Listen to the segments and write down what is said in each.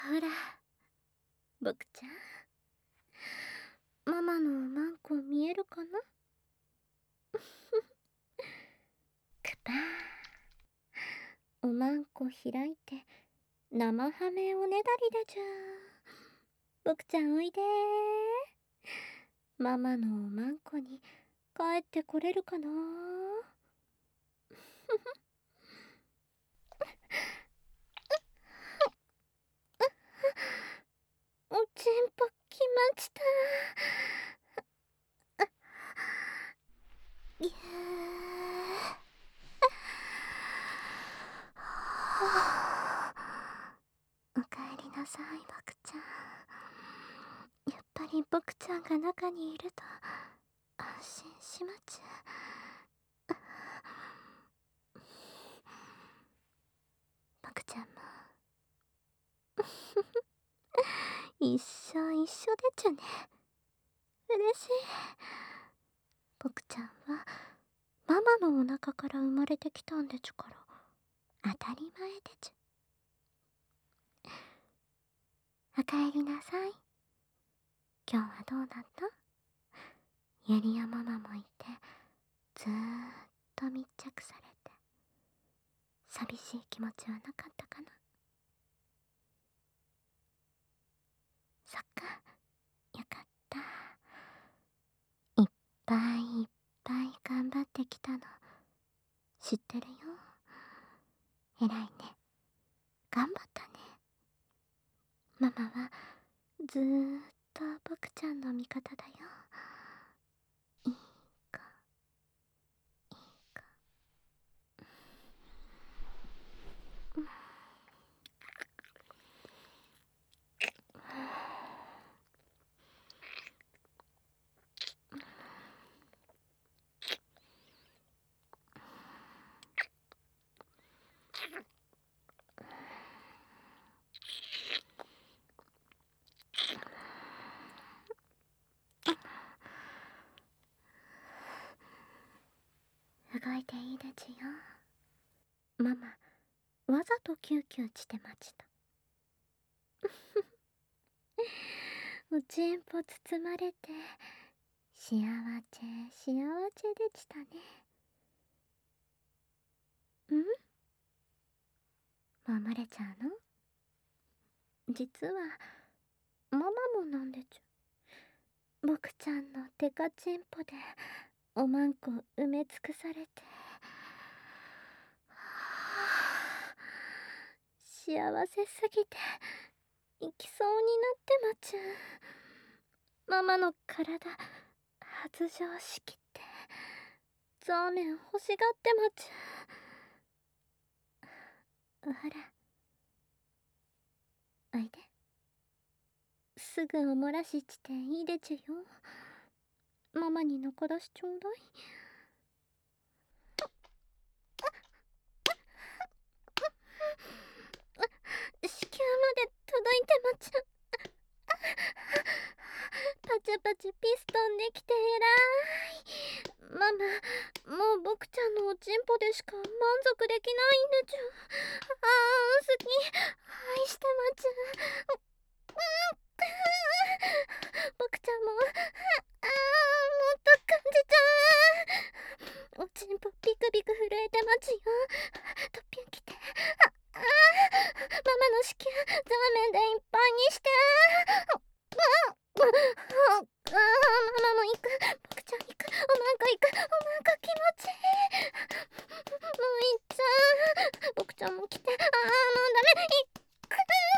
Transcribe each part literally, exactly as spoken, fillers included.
ほら、僕ちゃん、ママのおまんこ見えるかな？くぱー。おまんこ開いて生ハメおねだりだじゃ。僕ちゃんおいでー。ママのおまんこに帰ってこれるかな？おちんぽきましたー。ぎゅー。おかえりなさい、僕ちゃん。やっぱり僕ちゃんが中にいると安心しまちゅ。僕ちゃんも一緒一緒でちゅね。嬉しい。僕ちゃんはママのお腹から生まれてきたんでちゅから当たり前でちゅ。おかえりなさい。今日はどうだった？ゆりやママもいてずーっと密着されて寂しい気持ちはなかったかな？そっか、よかった。いっぱいいっぱい頑張ってきたの知ってるよ。偉いね、頑張ったね。ママはずーっと僕ちゃんの味方だよ。いい子、いい子。動いていいでちよ。ママわざとキューキューしてました。おちんぽ包まれて幸せ幸せでしたね。ん？守れちゃうの？実はママもなんでちゅ。僕ちゃんのデカチンポでおまんこ埋め尽くされて、幸せすぎて行きそうになってまちゅ。ママの体発情しきってザーメン欲しがってまちゅ。ほらおいで、すぐおもらししていいでちゅよ。ママに残らしちょうだい。子宮まで届いてまちゅ。パチパチピストンできてえらい。ママもう僕ちゃんのおちんぽでしか満足できないんでちゅ。あー好き愛してまちゅ。僕ちゃんもあーもっと感じちゃう。おちんぽビクビク震えてまちよ。トッピュン来て。ああママの子宮ザーメンでいっぱいにして。ああママも行く、僕ちゃん行く、おまんこ行く、おまんこ気持ちいい。もういっちゃう。僕ちゃんも来て。ああもうダメ、行く。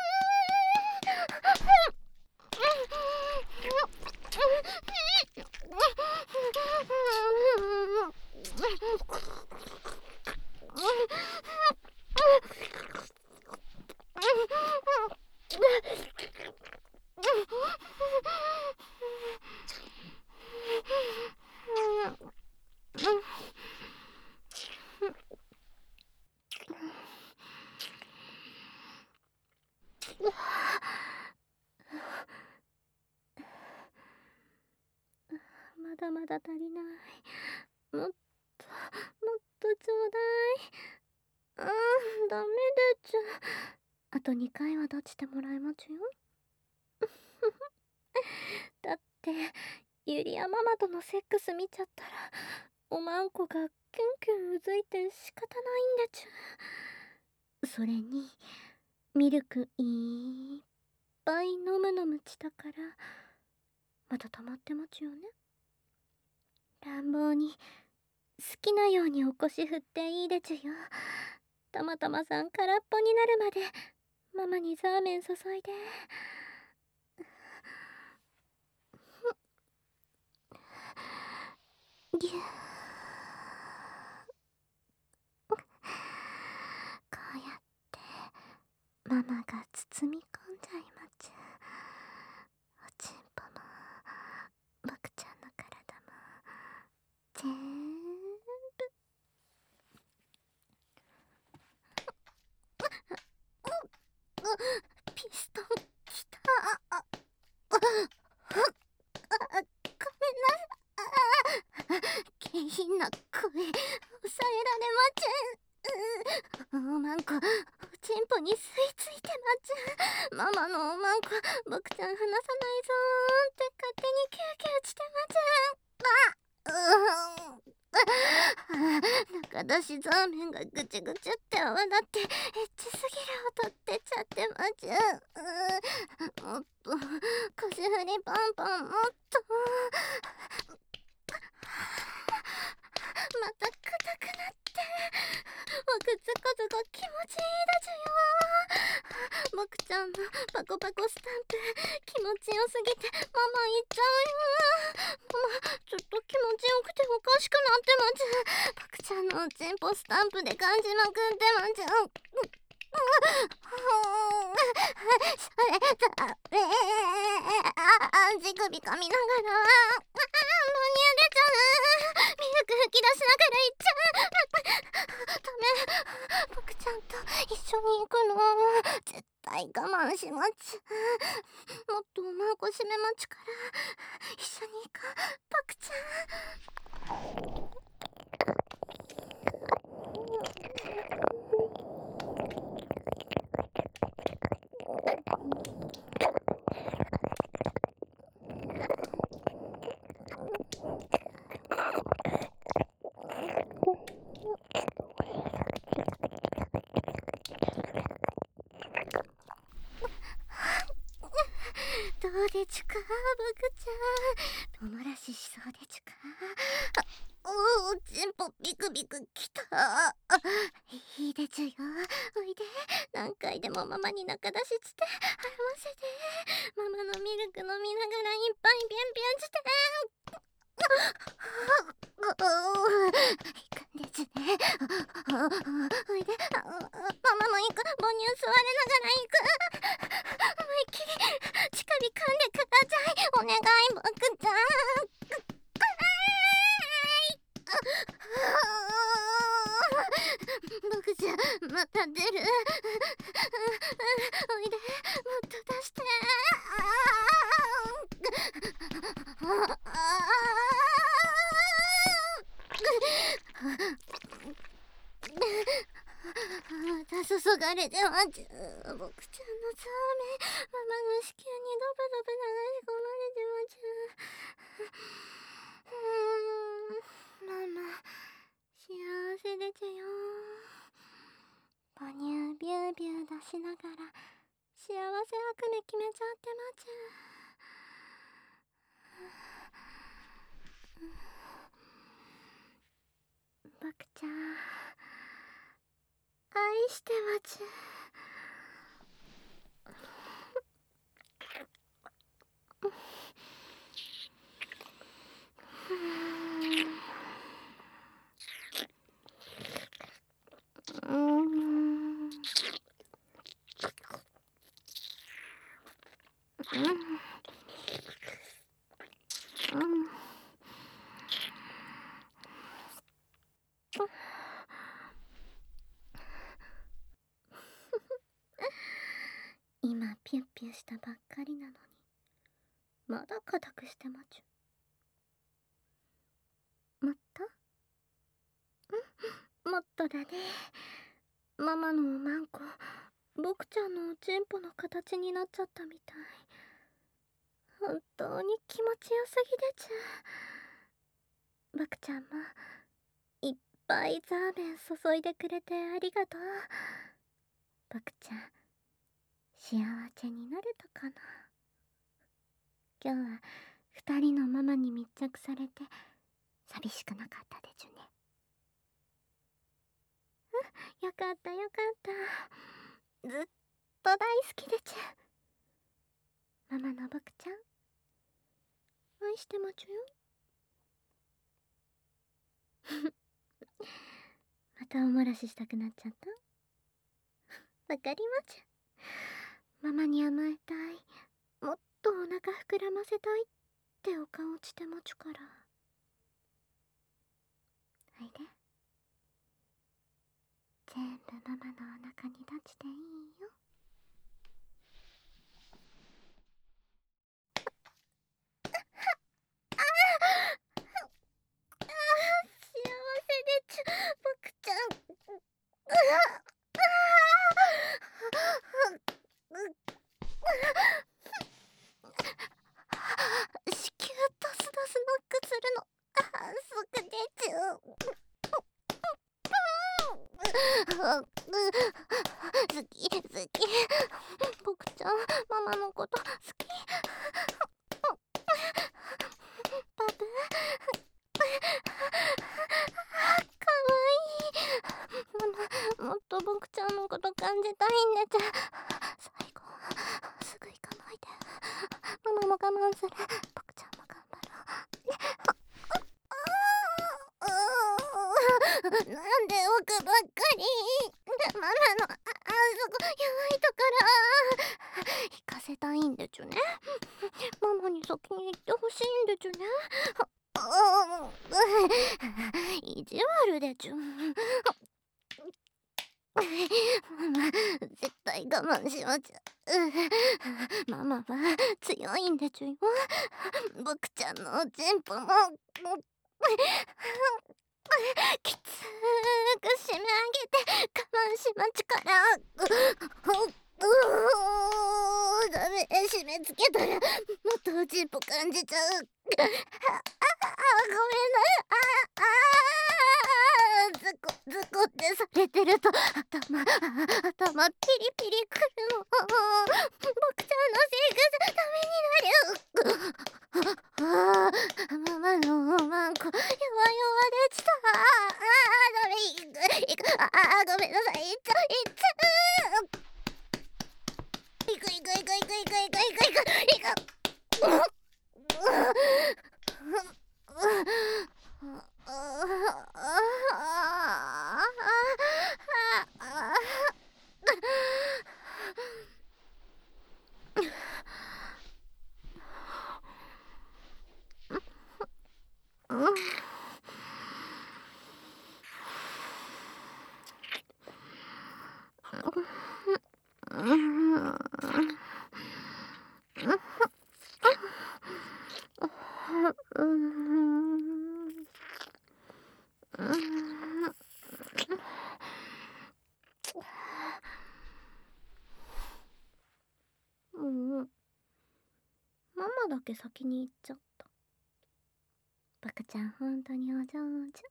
まだまだ足りない。もっともっとちょうだい。あーダメでちゅ。 あとにかいは立ちてもらいまちゅよ。だってゆりやママとのセックス見ちゃったらおまんこがキュンキュンうずいて仕方ないんでちゅ。それにミルクいっぱい飲むのむちだからまだ溜まってまちゅよね。乱暴に好きなようにお腰振っていいでちゅよ。たまたまさん空っぽになるまでママにザーメン注いで。ぎゅー。こうやってママが包み込んじゃいまちゅ。おちんぽも僕ちゃんの体もぜーんぶ。ピストンきた。ああごめんな。下品な声抑えられまちゅん。おまんこおちんぽに吸い付いてまちゅん。ママのおまんこ僕ちゃん離さないぞーって勝手にキューキューしてまちゅん。あうーん。中出しザーメンがぐちぐちって泡立ってエッチすぎる音出ちゃってまちゅん。もっと腰振りパンパンもっと。また硬くなっておくつこずこ気持ちいいだちゅよ。僕ちゃんのパコパコスタンプ気持ちよすぎてママ行っちゃうよ。ママちょっと気持ちよくておかしくなってまちゅ。僕ちゃんのおちんぽスタンプで感じまくってまちゅ。それだめあ乳首噛みながらあ母乳出ちゃう。ミルク吹き出しながら行っちゃう。ダメ。僕ちゃんと一緒に行くの絶対我慢しまちゅ。もっとおまんこ締めまちゅから一緒に行こう僕ちゃん。どうでちゅか僕ちゃん。友らししそうでちゅか。おおちんぽビクビクきた。いいでちゅよ。おいで何回でもママに中出しして払わせて。ママのミルク飲みながらいっぱいビュンビュンして。行くんですね。おいでママも行く。母乳吸われながら行く。思いっきり乳首噛んでください。お願い僕ちゃん。僕ちゃんまた出る。おいでもっと出して。また注がれてまちゅ。僕ちゃんのザーメンママの子宮にドブドブ流し込まれてまちゅ。うーんママ幸せでちゅよ。母乳ビュービュー出しながら幸せ悪夢決めちゃってまちゅ。僕ちゃん愛してまちゅ。うん。今ピュッピュしたばっかりなのにまだ固くしてまちゅ。もっとうんもっとだね。ママのおまんこ僕ちゃんのおちんぽの形になっちゃったみたい。本当に気持ちよすぎでちゅ。僕ちゃんもいっぱいザーメン注いでくれてありがとう。僕ちゃん幸せになれたかな。今日は二人のママに密着されて寂しくなかったでちゅね。うん、よかったよかった。ずっと大好きでちゅ。ママの僕ちゃん愛してまちゅよ。またおもらししたくなっちゃった。わかりまちゅ。ママに甘えたい、もっとお腹膨らませたいってお顔してまちゅから。おいで。全部ママのお腹に出していいよ。幸せでちゅ、僕ちゃん。子宮ドスドスノックするのすぐでちゅ。好き好き。僕ちゃんママのこと好き。パブかわいい。ママもっと僕ちゃんのこと感じたいんでちゅ。最後すぐ行かないで。ママも我慢する。僕ちゃんも頑張ろう。なんで奥ばっかり。ママの あ, あそこ弱いところ行かせたいんでちゅね。ママに先に行ってほしいんでちゅね。意地悪でちゅ。ママ絶対我慢しまちゅ。ママは強いんでちゅよ。僕ちゃんのおちんぽもきつーく締め上げて我慢しまちゅから。ううダメ、締め付けたらもっとおちんぽ感じちゃう。ああごめんな。ああズコズコってされてると頭頭ピリピリくるの。僕ちゃんのセックスダメになる。ああママのおまんこ弱々でちた。ああダメ、いくいく。ああごめんなさい。いっちゃういっちゃう。いくいくいくいくいくいくいくいくいく。ママだけ先に行っちゃった。僕ちゃん本当にお上手。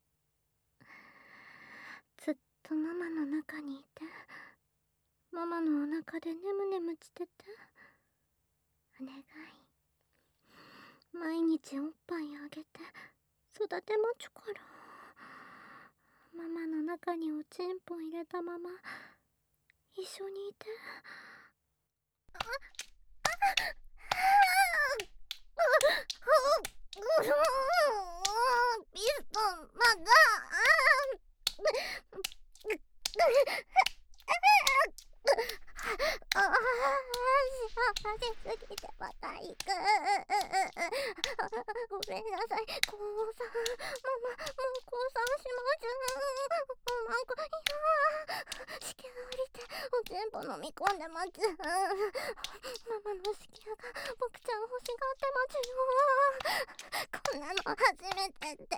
ずっとママの中にいて、ママのお腹でねむねむしてて。お願い。毎日おっぱいあげて育てまちゅから。ママの中におちんぽ入れたまま一緒にいて。ああピストンまだ。ああ幸せすぎてまた行く。ごめんなさい。降参。ママもう降参しまちゅ。なんかいやー子宮降りておちんぽ飲み込んでまちゅ。ママの子宮が僕ちゃん欲しがこんなの初めてって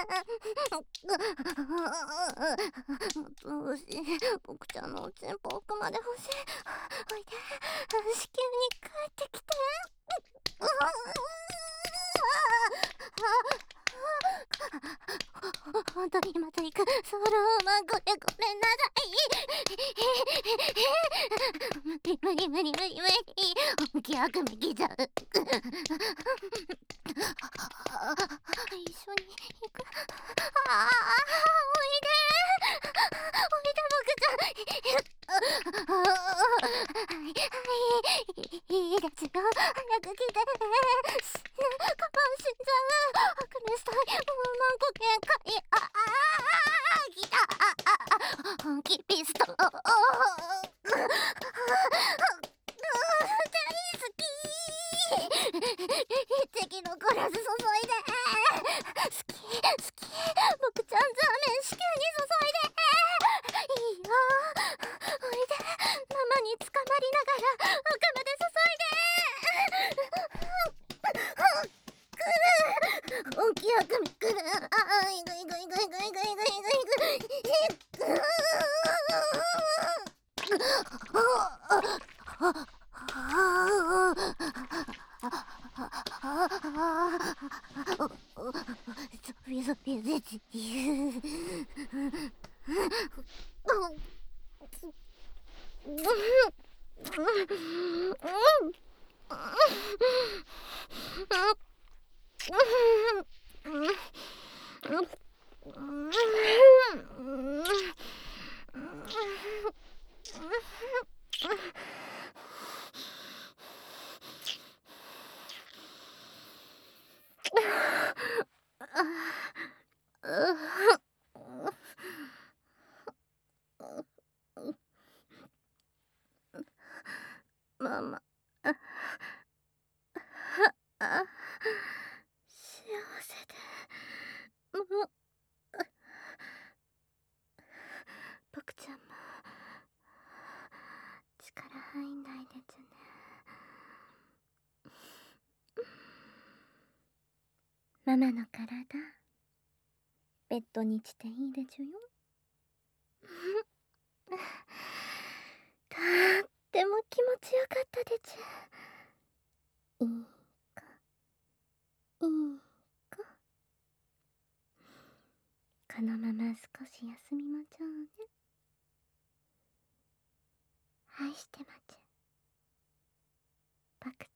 もっと欲しい。僕ちゃんのおちんぽ奥まで欲しい。おいで、子宮に帰ってきて。本当にまた行く。ソローマン、これごめんなさい。無理無理無理無理無理。本気悪夢来ちゃう。一緒に行く。ああ、おいで。おいで、僕ちゃん。はいはいいいですよ。早く来て。カバン死んじゃう。白熱したい。もう何個限界。ああ、来た。ああ、本気ピストル。大好き。敵のコラス注いで。好き好き。僕ちゃんザーメン子宮に注いで。いいよ。おいで。ママに捕まりながら奥まで注いで。大きい悪夢来る。ああ、いぐいぐいぐいぐいぐいぐいぐいぐいぐい。そびそび出て言う。ママ、ああ、幸せでもう僕ちゃんも力入んないでちゅね。ママの体ベッドにしていいでちゅよ。とっても気持ちよかったでちゅ。いいかいいか。このまま少し休みまちょうね。愛してまちゅ。僕